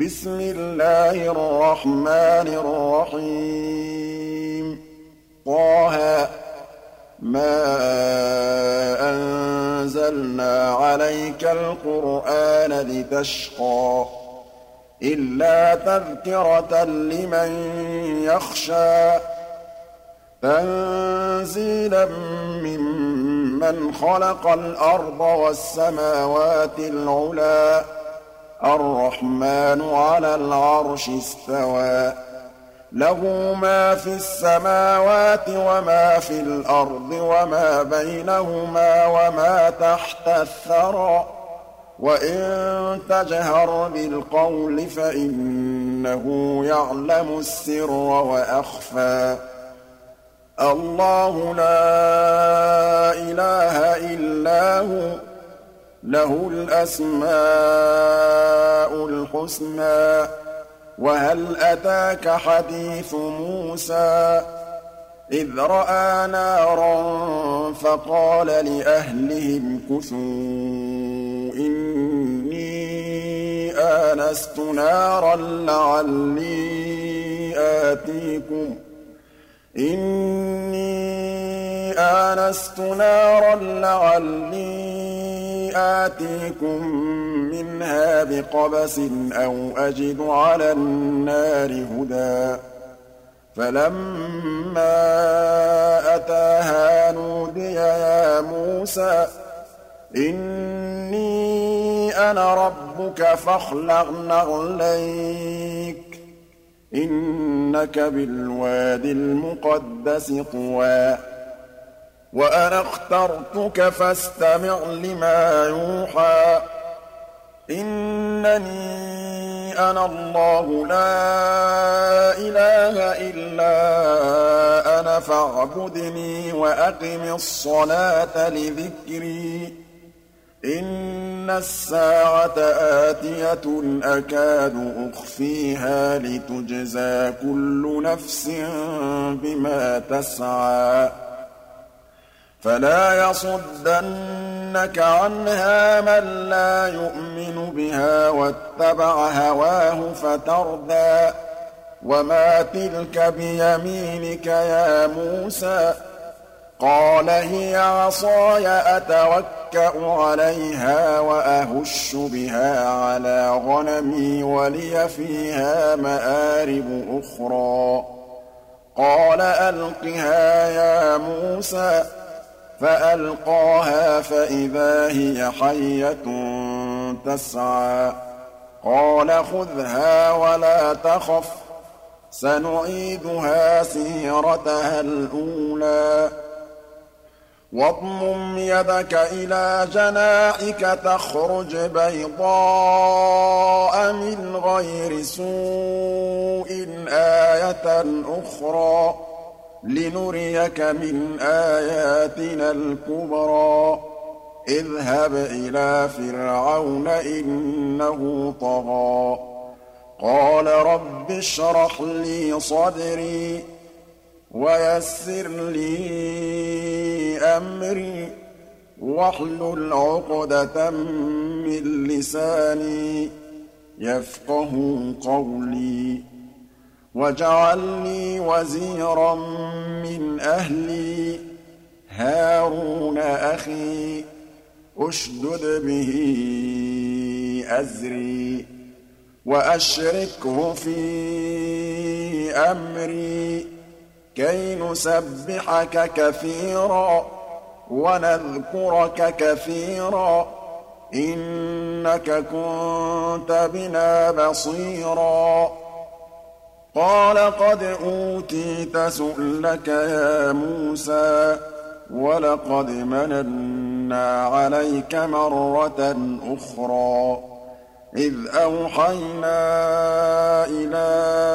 بسم الله الرحمن الرحيم طه ما أنزلنا عليك القرآن لتشقى إلا تذكرة لمن يخشى تنزيلا ممن خلق الأرض والسماوات العلى الرحمن على العرش استوى له ما في السماوات وما في الأرض وما بينهما وما تحت الثرى وإن تجهر بالقول فإنه يعلم السر وأخفى الله لا إله إلا هو له الأسماء الحسنى وهل أتاك حديث موسى إذ رأى نارا فقال لأهلهم كثوا إني آنست نارا لعلي آتيكم منها بقبس أو أجد على النار هدى فلما أتاها نودي يا موسى إني أنا ربك فاخلع نعليك إنك بالوادي المقدس طوى وأنا اخترتك فاستمع لما يوحى إنني أنا الله لا إله إلا أنا فاعبدني وأقم الصلاة لذكري إن الساعة آتية أكاد أخفيها لتجزى كل نفس بما تسعى فلا يصدنك عنها من لا يؤمن بها واتبع هواه فتردى وما تلك بيمينك يا موسى قال هي عصاي أتوكأ عليها وأهش بها على غنمي ولي فيها مآرب أخرى قال ألقها يا موسى فألقاها فإذا هي حية تسعى قال خذها ولا تخف سنعيدها سيرتها الأولى واضمم يدك إلى جناحك تخرج بيضاء من غير سوء آية أخرى لنريك من آياتنا الكبرى اذهب إلى فرعون إنه طغى قال رب اشرح لي صدري ويسر لي أمري واحلل عقدة من لساني يفقه قولي واجعل لي وزيرا من أهلي هارون أخي أشدد به أزري وأشركه في أمري كي نسبحك كثيرا ونذكرك كثيرا إنك كنت بنا بصيرا قال قد أوتيت سؤلك يا موسى ولقد مننا عليك مرة أخرى إذ أوحينا إلى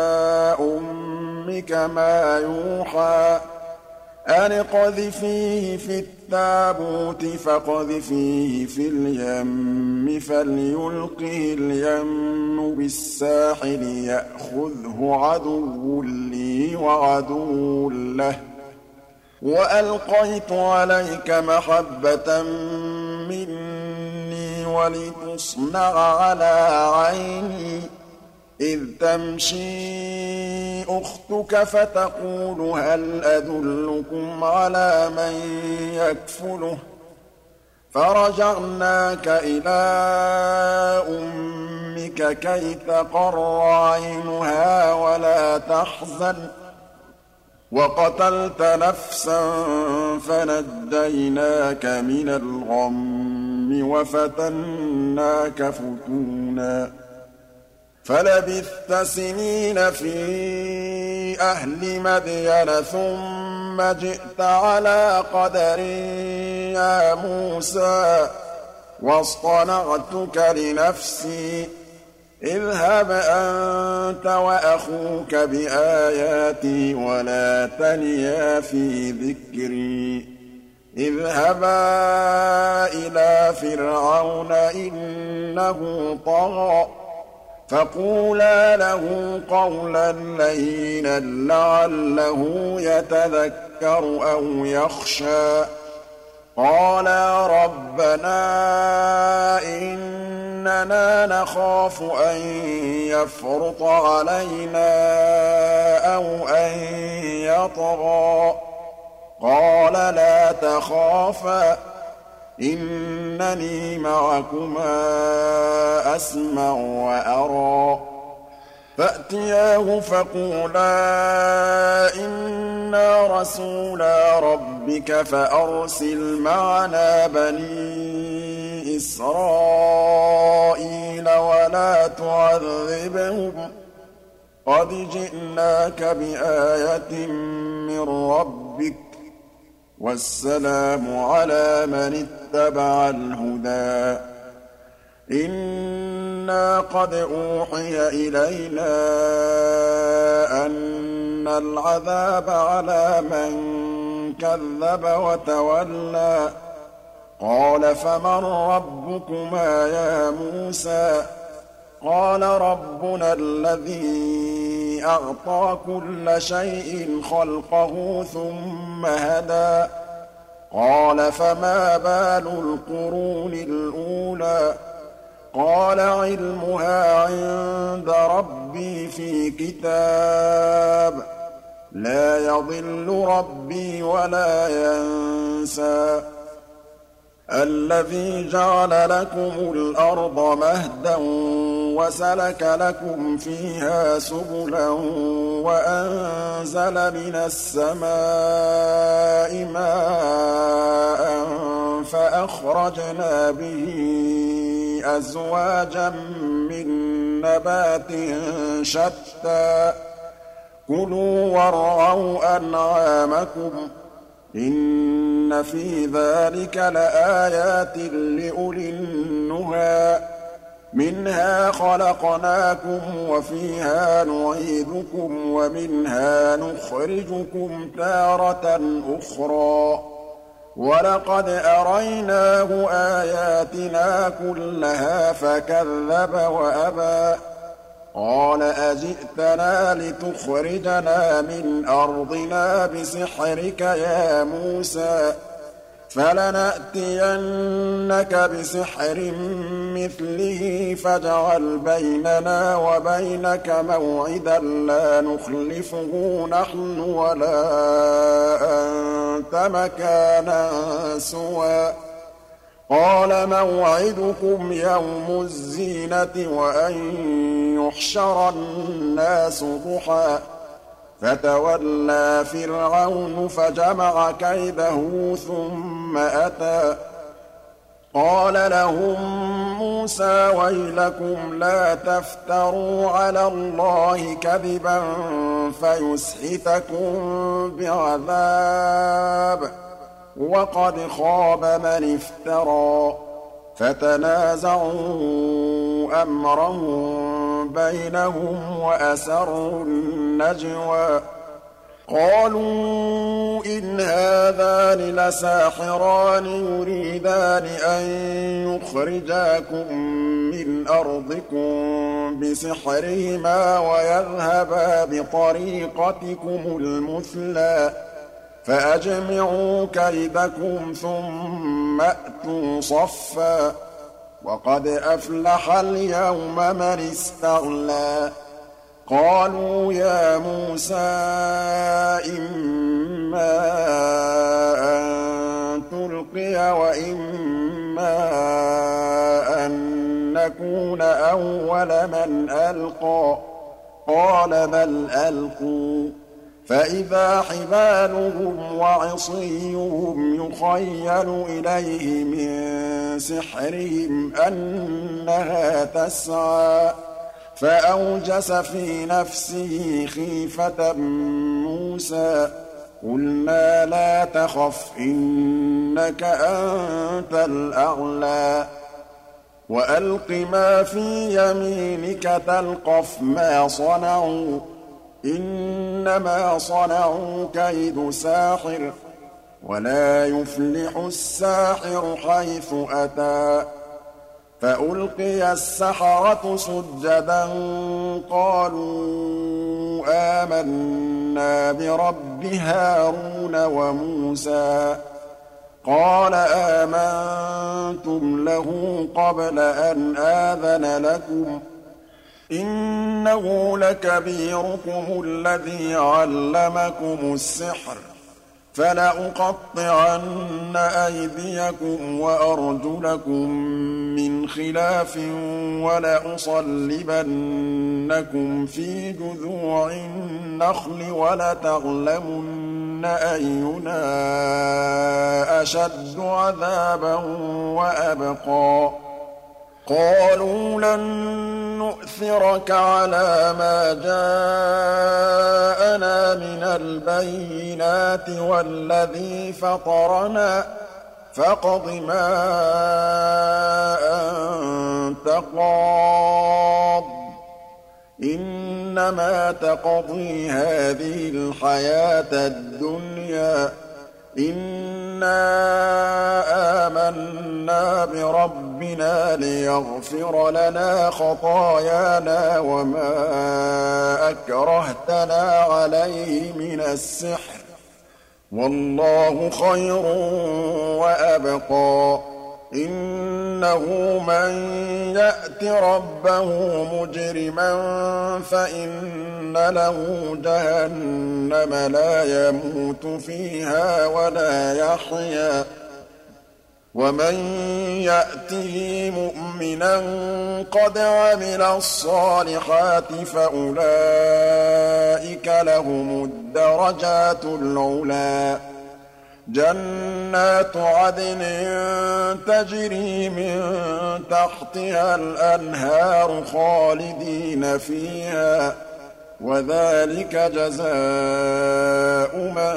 أمك ما يوحى أن اقذفيه في التابوت فاقذفيه في اليم فليلقه اليم بالساحل يأخذه عدو لي وعدو له وألقيت عليك محبة مني ولتصنع على عيني إذ تمشي أختك فتقول هل أدلكم على من يكفله فرجعناك إلى أمك كي تقر عينها ولا تحزن وقتلت نفسا فنجيناك من الغم وفتناك فتونا فلبثت سنين في أهل مدين ثم جئت على قدر يا موسى واصطنعتك لنفسي اذهب أنت وأخوك بآياتي ولا تنيا في ذكري اذهبا إلى فرعون إنه طغى فقولا له قولا لينا لعله يتذكر أو يخشى قالا ربنا إننا نخاف أن يفرط علينا أو أن يطغى قال لا تخافا إنني معكما أسمع وأرى فأتياه فقولا إنا رسولا ربك فأرسل معنا بني إسرائيل ولا تعذبهم قد جئناك بآية من ربك والسلام على من اتبع الهدى إنا قد أوحي إلينا أن العذاب على من كذب وتولى قال فمن ربكما يا موسى قال ربنا الذي أعطى كل شيء خلقه ثم هدى قال فما بال القرون الأولى قال علمها عند ربي في كتاب لا يضل ربي ولا ينسى الذي جعل لكم الأرض مهدا وسلك لكم فيها سبلا وأنزل من السماء ماء فأخرجنا به أزواجا من نبات شتى كلوا وارعوا أنعامكم إن في ذلك لآيات لأولي النهى منها خلقناكم وفيها نعيدكم ومنها نخرجكم تارة أخرى ولقد أريناه آياتنا كلها فكذب وأبى قال أجئتنا لتخرجنا من أرضنا بسحرك يا موسى فلنأتينك بسحر مثله فاجعل بيننا وبينك موعدا لا نخلفه نحن ولا أنت مكانا سوى قال موعدكم يوم الزينة وأن يحشر الناس ضحى فتولى فرعون فجمع كيده ثم أتى قال لهم موسى ويلكم لا تفتروا على الله كذبا فيسحتكم بعذاب وقد خاب من افترى فتنازعوا أمرهم بينهم وأسروا النجوى قالوا إن هذان لساحران يريدان أن يخرجاكم من أرضكم بسحرهما ويذهبا بطريقتكم المثلى فأجمعوا كيدكم ثم أتوا صفا وقد أفلح اليوم من استغنى قالوا يا موسى إما أن تلقي وإما أن نكون أول من ألقى قال بل ألقوا فإذا حبالهم وعصيهم يخيل إليه من سحرهم أنها تسعى فأوجس في نفسه خيفة موسى قلنا لا تخف إنك أنت الأعلى وألق ما في يمينك تلقف ما صنعوا إنما صنعوا كيد ساحر ولا يفلح الساحر حيث أتى فألقي السحرة سجدا قالوا آمنا برب هارون وموسى قال آمنتم له قبل أن آذن لكم إنه لكبيركم الذي علمكم السحر فلأقطعن أيديكم وأرجلكم من خلاف ولأصلبنكم في جذوع النخل ولتعلمن أينا أشد عذابا وأبقى قالوا لن نؤثرك على ما جاءنا من البينات والذي فطرنا فاقض ما أنت قاض إنما تقضي هذه الحياة الدنيا إنا آمنا بربنا ليغفر لنا خطايانا وما أكرهتنا عليه من السحر والله خير وأبقى إنه من يأت ربه مجرما فإن له جهنم لا يموت فيها ولا يحيا ومن يأته مؤمنا قد عمل الصالحات فأولئك لهم الدرجات العلى جنات عدن تجري من تحتها الأنهار خالدين فيها وذلك جزاء من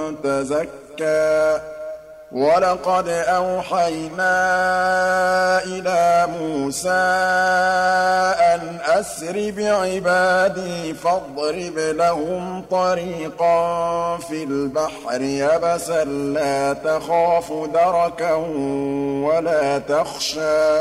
تزكى ولقد أوحينا إلى موسى أن أسر بعبادي فاضرب لهم طريقا في البحر يبسا لا تخاف دركا ولا تخشى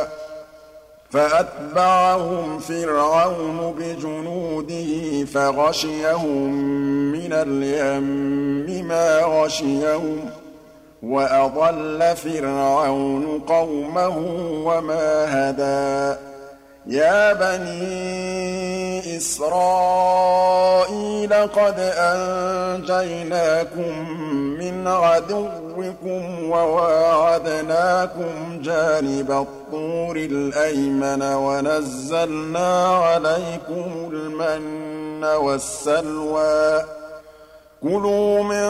فأتبعهم فرعون بجنوده فغشيهم من اليم ما غشيهم وأضل فرعون قومه وما هدى يا بني إسرائيل قد أنجيناكم من عدوكم وواعدناكم جانب الطور الأيمن ونزلنا عليكم المن والسلوى كلوا من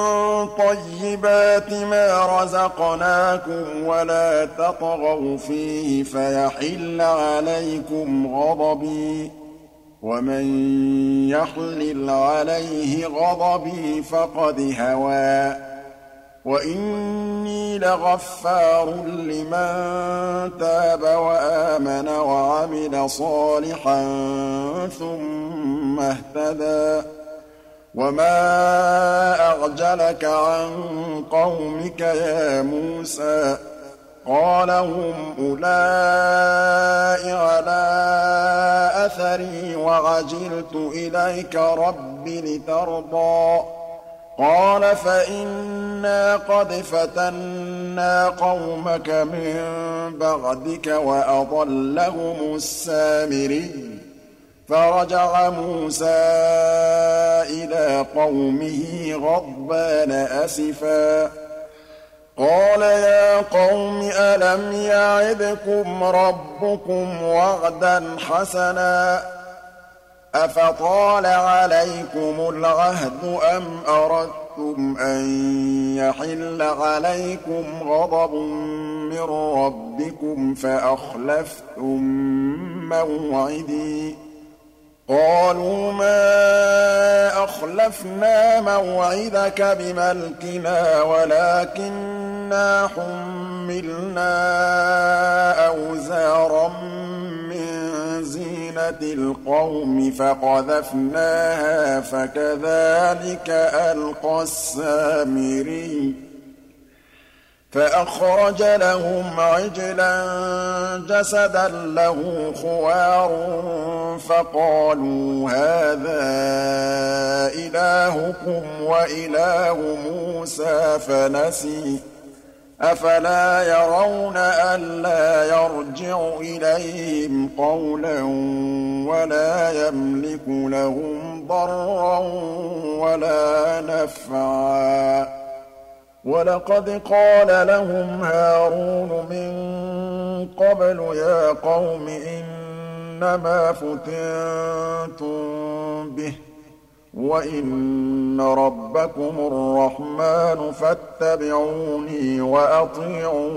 طيبات ما رزقناكم ولا تطغوا فيه فيحل عليكم غضبي ومن يحلل عليه غضبي فقد هوى وإني لغفار لمن تاب وآمن وعمل صالحا ثم اهتدى وما أعجلك عن قومك يا موسى قال هم أولئك على أثري وعجلت إليك رب لترضى قال فإنا قد فتنا قومك من بعدك وأضلهم السامري فرجع موسى إلى قومه غضبان أسفا قال يا قوم ألم يعدكم ربكم وعدا حسنا أفطال عليكم العهد أم أردتم أن يحل عليكم غضب من ربكم فأخلفتم موعدي قالوا ما أخلفنا موعدك بملكنا ولكننا حملنا أوزارا من زينة القوم فقذفناها فكذلك ألقى السامري فأخرج لهم عجلا جسدا له خوار فقالوا هذا إلهكم وإله موسى فنسي أفلا يرون ألا يرجع إليهم قولا ولا يملك لهم ضرا ولا نفعا ولقد قال لهم هارون من قبل يا قوم إنما فتنتم به وإن ربكم الرحمن فاتبعوني وأطيعوا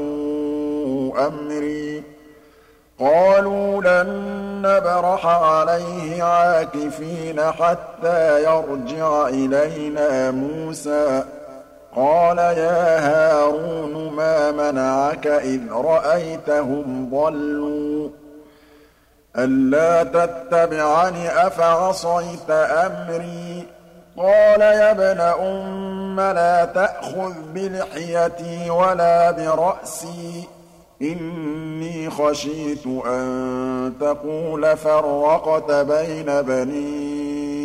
أمري قالوا لن نبرح عليه عاكفين حتى يرجع إلينا موسى قال يا هارون ما منعك إذ رأيتهم ضلوا ألا تتبعني أفعصيت أمري قال يا ابن أم لا تأخذ بلحيتي ولا برأسي إني خشيت أن تقول فرقت بين بني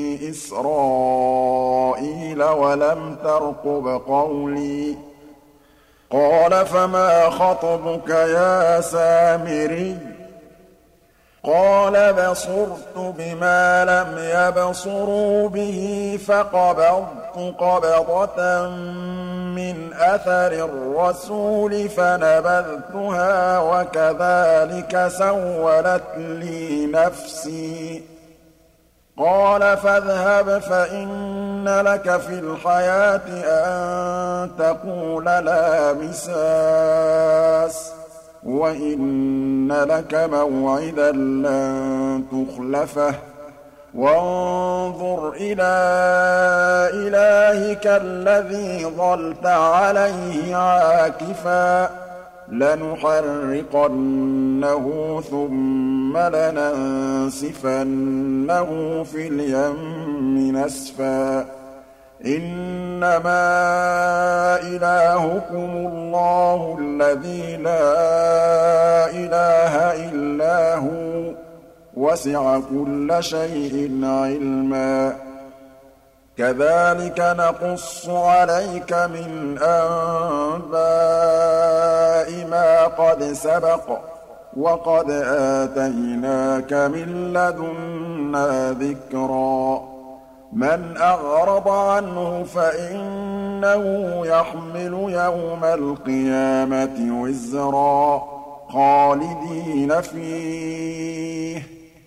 إسرائيل ولم ترقب قولي قال فما خطبك يا سامري قال بصرت بما لم يبصروا به فقبضت قبضة من أثر الرسول فنبذتها وكذلك سولت لي نفسي قال فاذهب فإن لك في الحياة أن تقول لا مساس وإن لك موعدا لن تخلفه وانظر إلى إلهك الذي ظلت عليه عاكفا لنحرقنه ثم لننسفنه في اليم نسفا إنما إلهكم الله الذي لا إله إلا هو وسع كل شيء علما كذلك نقص عليك من أنباء ما قد سبق وقد آتيناك من لدنا ذكرا من أعرض عنه فإنه يحمل يوم القيامة وزرا خالدين فيه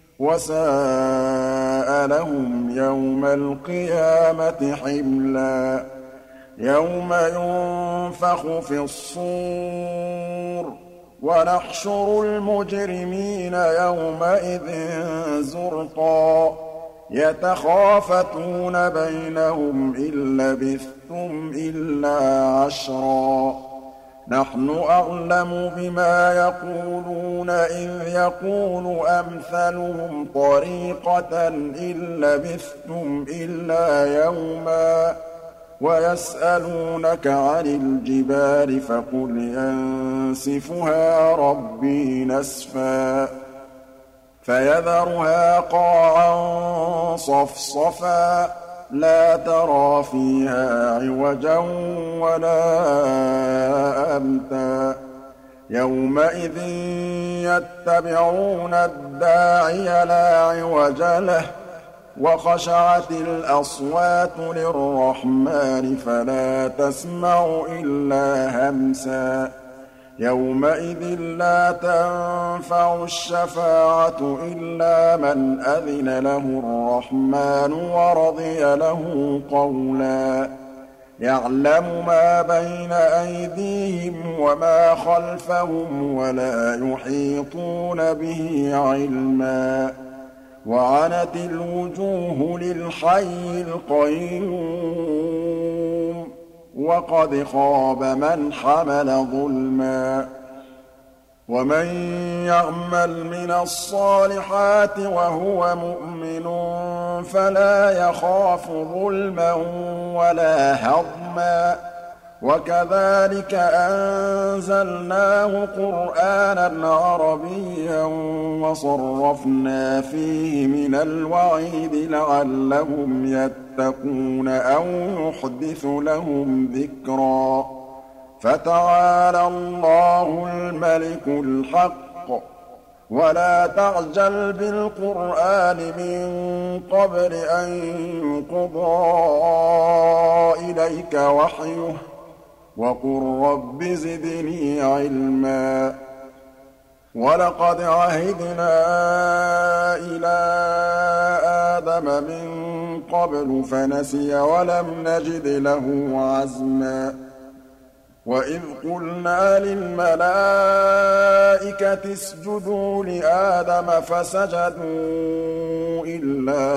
وساء لهم يوم القيامة حملا يوم ينفخ في الصور ونحشر المجرمين يومئذ زرقا يتخافتون بينهم إن لبثتم إلا عشرا نحن أعلم بما يقولون إذ يقول أمثلهم طريقة إن لبثتم إلا يوما ويسألونك عن الجبال فقل ينسفها ربي نسفا فيذرها قاعا صفصفا لا ترى فيها عوجا ولا أمتا يَوْمَئِذٍ يَتَّبِعُونَ الدَّاعِيَ لَا عِوَجَ لَهُ ۖ وَخَشَعَتِ الْأَصْوَاتُ لِلرَّحْمَٰنِ فَلَا تَسْمَعُ إِلَّا هَمْسًا. يَوْمَئِذٍ لَّا تَنفَعُ الشَّفَاعَةُ إِلَّا مَنْ أَذِنَ لَهُ الرَّحْمَٰنُ وَرَضِيَ لَهُ قَوْلًا. يَعْلَمُ مَا بَيْنَ أَيْدِيهِمْ وَمَا خَلْفَهُمْ وَلَا يُحِيطُونَ بِهِ عِلْمًا. وَعَنَتِ الْوُجُوهُ لِلْحَيِّ الْقَيُّومِ وَقَدْ خَابَ مَنْ حَمَلَ ظُلْمًا. وَمَن يَعْمَلْ مِنَ الصَّالِحَاتِ وَهُوَ مُؤْمِنٌ فَلَا يَخَافُ ظُلْمًا وَلَا هَضْمًا. وَكَذَٰلِكَ أَنزَلْنَاهُ قُرْآنًا عَرَبِيًّا وَصَرَّفْنَا فِيهِ مِنَ الْوَعِيدِ لَعَلَّهُمْ يَتَّقُونَ أَوْ يُحْدِثُ لَهُمْ ذِكْرًا. فَتَعَالَى اللَّهُ الْمَلِكُ الْحَقُّ. وَلَا تَعْجَلْ بِالْقُرْآنِ مِن قَبْلِ أَن يُقْضَىٰ إِلَيْكَ وَحْيُهُ ۖ وَقُل رَّبِّ زِدْنِي عِلْمًا. وَلَقَدْ عَهِدْنَا إِلَىٰ آدَمَ مِن قَبْلُ فَنَسِيَ وَلَمْ نَجِدْ لَهُ عَزْمًا. وَإِذْ قُلْنَا لِلْمَلَائِكَةِ اسْجُدُوا لِآدَمَ فَسَجَدُوا إِلَّا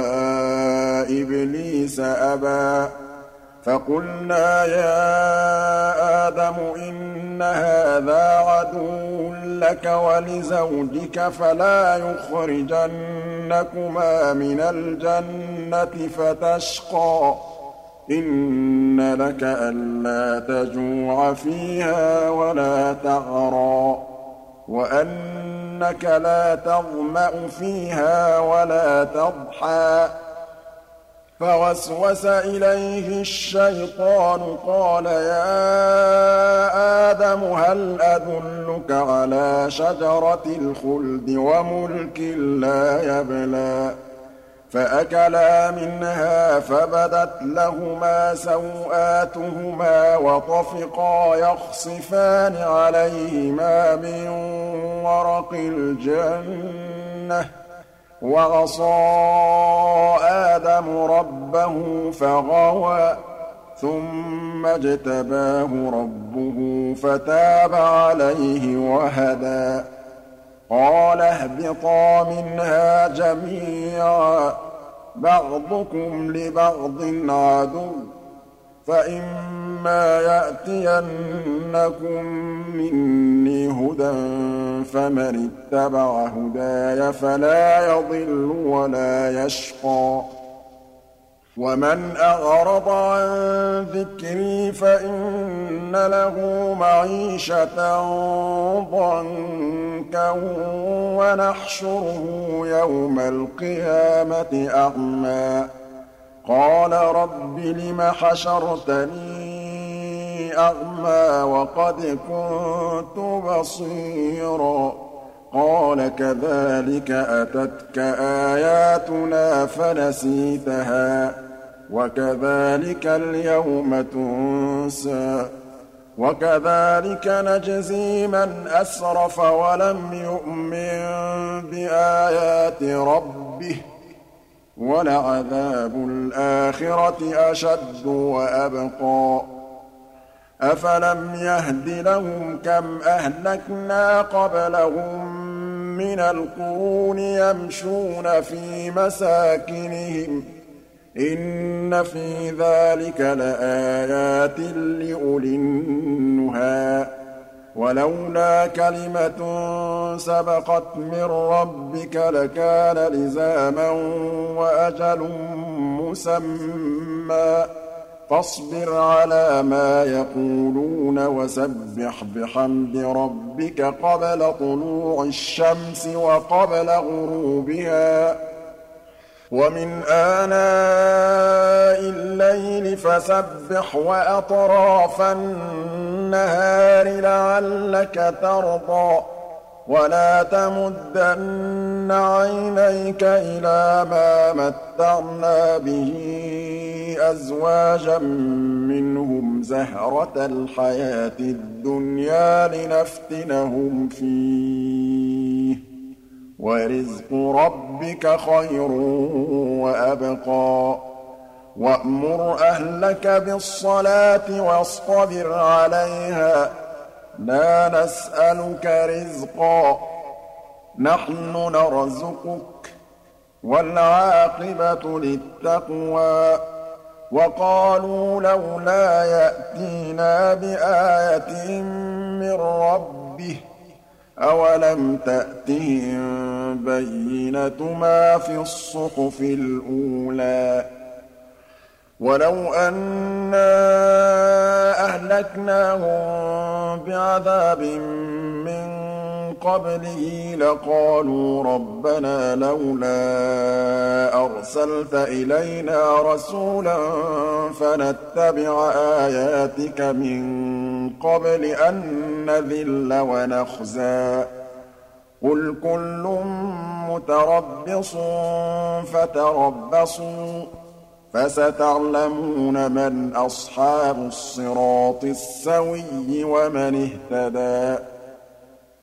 إِبْلِيسَ أَبَىٰ. فَقُلْنَا يَا آدَمُ إِنَّ هَٰذَا عَدُوٌّ لَّكَ وَلِزَوْجِكَ فَلَا يُخْرِجَنَّكُمَا مِنَ الْجَنَّةِ فَتَشْقَىٰ. إِنَّ لَكَ أَلَّا تَجُوعَ فِيهَا وَلَا تَعْرَىٰ وَأَنَّكَ لَا تَظْمَأُ فِيهَا وَلَا تَضْحَىٰ. فَوَسْوَسَ إِلَيْهِ الشَّيْطَانُ قَالَ يَا آدَمُ هَلْ أَدُلُّكَ عَلَىٰ شَجَرَةِ الْخُلْدِ وَمُلْكٍ لَّا يَبْلَىٰ. فَأَكَلَا مِنْهَا فَبَدَتْ لَهُمَا سَوْآتُهُمَا وَطَفِقَا يَخْصِفَانِ عَلَيْهِمَا مِن وَرَقِ الْجَنَّةِ. وَعَصَىٰ آدَمُ رَبَّهُ فَغَوَىٰ. ثُمَّ اجْتَبَاهُ رَبُّهُ فَتَابَ عَلَيْهِ وَهَدَىٰ. قَالَ اهْبِطَا مِنْهَا جَمِيعًا ۖ بَعْضُكُمْ لِبَعْضٍ عَدُوٌّ ۖ فَإِمَّا يَأْتِيَنَّكُم مِّنِّي هُدًى فَمَنِ اتَّبَعَ هُدَايَ فَلَا يَضِلُّ وَلَا يَشْقَىٰ. وَمَنْ أَعْرَضَ عَن ذِكْرِي فَإِنَّ لَهُ مَعِيشَةً ضَنكًا وَنَحْشُرُهُ يَوْمَ الْقِيَامَةِ أَعْمَىٰ. قَالَ رَبِّ لِمَ حَشَرْتَنِي أَعْمَىٰ وَقَدْ كُنتُ بَصِيرًا. قَالَ كَذَٰلِكَ أَتَتْكَ آيَاتُنَا فَنَسِيتَهَا ۖ وَكَذَٰلِكَ الْيَوْمَ تُنسَىٰ. وَكَذَٰلِكَ نَجْزِي مَنْ أَسْرَفَ وَلَمْ يُؤْمِن بِآيَاتِ رَبِّهِ ۚ وَلَعَذَابُ الْآخِرَةِ أَشَدُّ وَأَبْقَىٰ. أَفَلَمْ يَهْدِ لَهُمْ كَمْ أَهْلَكْنَا قَبْلَهُم مِّنَ الْقُرُونِ يَمْشُونَ فِي مَسَاكِنِهِمْ ۗ إِنَّ فِي ذَٰلِكَ لَآيَاتٍ لِّأُولِي النُّهَىٰ. وَلَوْلَا كَلِمَةٌ سَبَقَتْ مِن رَّبِّكَ لَكَانَ لِزَامًا وَأَجَلٌ مُّسَمًّى. فاصبر على ما يقولون وسبح بحمد ربك قبل طلوع الشمس وقبل غروبها وَمِنْ آنَاءِ اللَّيْلِ فَسَبِّحْ وَأَطْرَافَ النَّهَارِ لَعَلَّكَ تَرْضَىٰ وَلَا تَمُدَّنَّ عَيْنَيْكَ إِلَىٰ مَا مَتَّعْنَا بِهِ أَزْوَاجًا مِّنْهُمْ زَهْرَةَ الْحَيَاةِ الدُّنْيَا لِنَفْتِنَهُمْ فِيهِ ۚ وَرِزْقُ رَبِّكَ خَيْرٌ وَأَبْقَىٰ وَأْمُرْ أَهْلَكَ بِالصَّلَاةِ وَاصْطَبِرْ عَلَيْهَا ۖ لَا نَسْأَلُكَ رِزْقًا ۖ نَّحْنُ نَرْزُقُكَ ۗ وَالْعَاقِبَةُ لِلتَّقْوَىٰ وَقَالُوا لَوْلَا يَأْتِينَا بِآيَةٍ مِّن رَّبِّهِ ۚ أَوَلَمْ تَأْتِهِم بَيِّنَةُ مَا فِي الصُّحُفِ الْأُولَىٰ وَلَوْ أَنَّا أَهْلَكْنَاهُم بِعَذَابٍ مِّن قَبْلِهِ لَقَالُوا رَبَّنَا لَوْلَا أَرْسَلْتَ إِلَيْنَا رَسُولًا فَنَتَّبِعَ آيَاتِكَ مِن قَبْلِ أَن نَّذِلَّ وَنَخْزَىٰ ۚ قُلْ كُلٌّ مُّتَرَبِّصٌ فَتَرَبَّصُوا ۖ فَسَتَعْلَمُونَ مَنْ أَصْحَابُ الصِّرَاطِ السَّوِيِّ وَمَنِ اهْتَدَىٰ